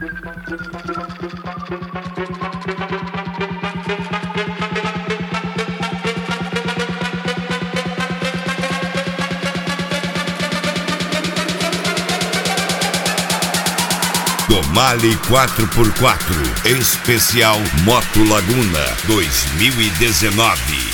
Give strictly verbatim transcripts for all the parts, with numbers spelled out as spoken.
Domale quatro por quatro, especial Moto Laguna dois mil e dezenove.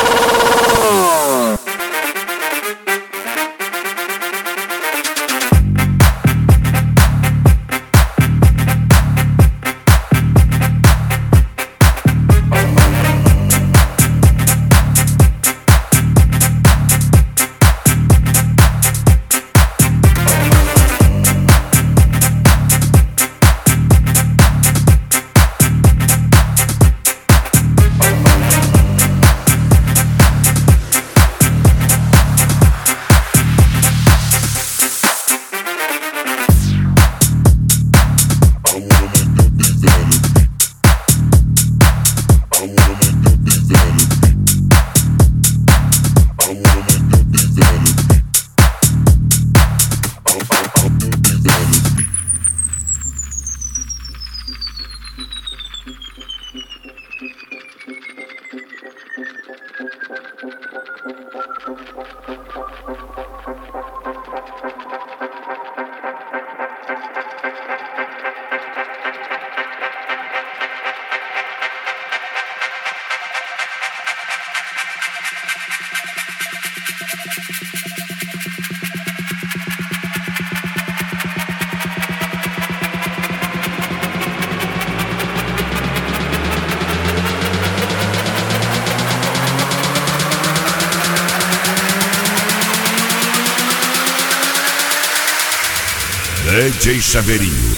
D J Chaveirinho.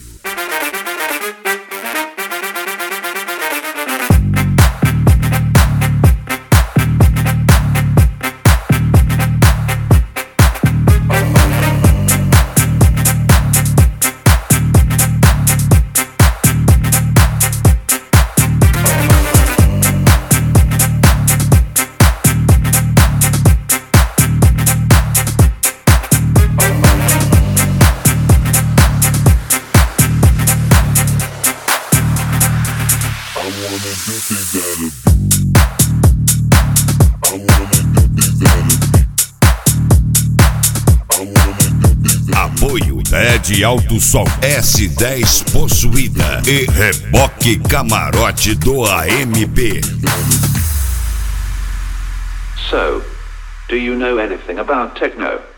Apoio Ted Alto Som, S dez Possuída e Reboque Camarote do A M P. So, do you know anything about techno?